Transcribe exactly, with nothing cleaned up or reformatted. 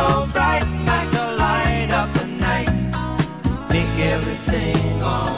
so bright, like to light up the night, make everything alright.